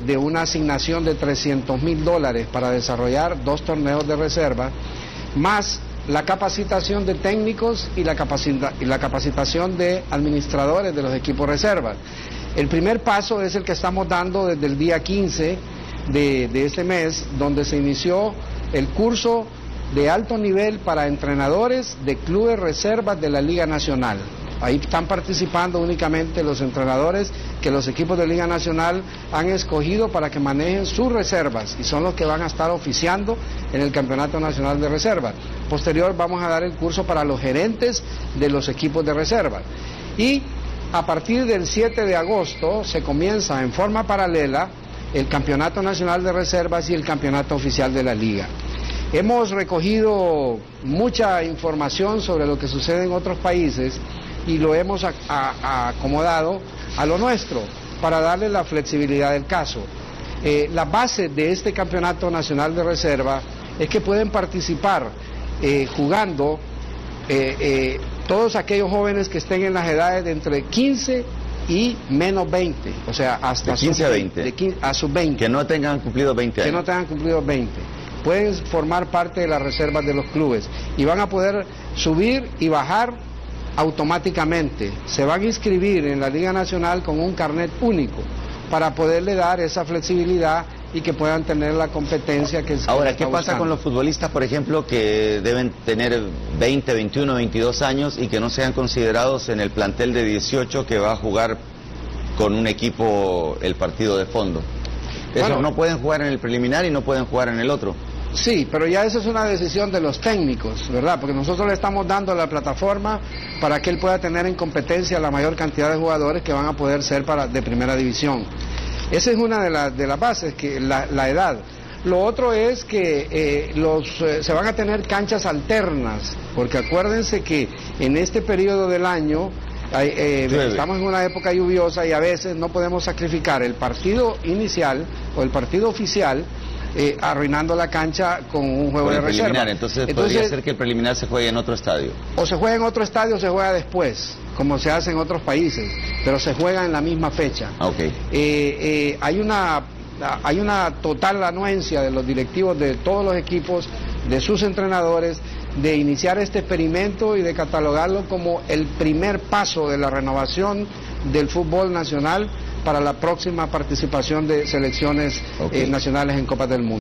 de una asignación de $300.000 para desarrollar 2 torneos de reserva, más la capacitación de técnicos y la capacitación de administradores de los equipos reservas. El primer paso es el que estamos dando desde el día 15 de este mes, donde se inició el curso de alto nivel para entrenadores de clubes reservas de la Liga Nacional. Ahí están participando únicamente los entrenadores que los equipos de Liga Nacional han escogido para que manejen sus reservas y son los que van a estar oficiando en el Campeonato Nacional de Reservas. Posterior vamos a dar el curso para los gerentes de los equipos de reserva. Y a partir del 7 de agosto se comienza en forma paralela el Campeonato Nacional de Reservas y el Campeonato Oficial de la Liga. Hemos recogido mucha información sobre lo que sucede en otros países y lo hemos acomodado a lo nuestro para darle la flexibilidad del caso. La base de este Campeonato Nacional de Reserva es que pueden participar jugando todos aquellos jóvenes que estén en las edades de entre 15 y menos 20, o sea, hasta de 15 a 20. De 15 a sus 20. Que no tengan cumplido 20 años. Que no tengan cumplido 20. Pueden formar parte de las reservas de los clubes y van a poder subir y bajar automáticamente. Se van a inscribir en la Liga Nacional con un carnet único para poderle dar esa flexibilidad y que puedan tener la competencia que es. Ahora, ¿qué pasa con los futbolistas, por ejemplo, que deben tener 20, 21, 22 años y que no sean considerados en el plantel de 18 que va a jugar con un equipo el partido de fondo? Esos bueno, no pueden jugar en el preliminar y no pueden jugar en el otro. Sí, pero ya esa es una decisión de los técnicos, ¿verdad? Porque nosotros le estamos dando la plataforma para que él pueda tener en competencia la mayor cantidad de jugadores que van a poder ser de primera división. Esa es una de las bases, que la edad. Lo otro es que se van a tener canchas alternas, porque acuérdense que en este periodo del año estamos en una época lluviosa y a veces no podemos sacrificar el partido inicial o el partido oficial arruinando la cancha con un juego de reserva. Entonces podría ser que el preliminar se juegue en otro estadio. O se juega en otro estadio o se juega después, como se hace en otros países, pero se juega en la misma fecha. Okay. Hay una total anuencia de los directivos de todos los equipos, de sus entrenadores, de iniciar este experimento y de catalogarlo como el primer paso de la renovación del fútbol nacional para la próxima participación de selecciones nacionales en Copas del Mundo.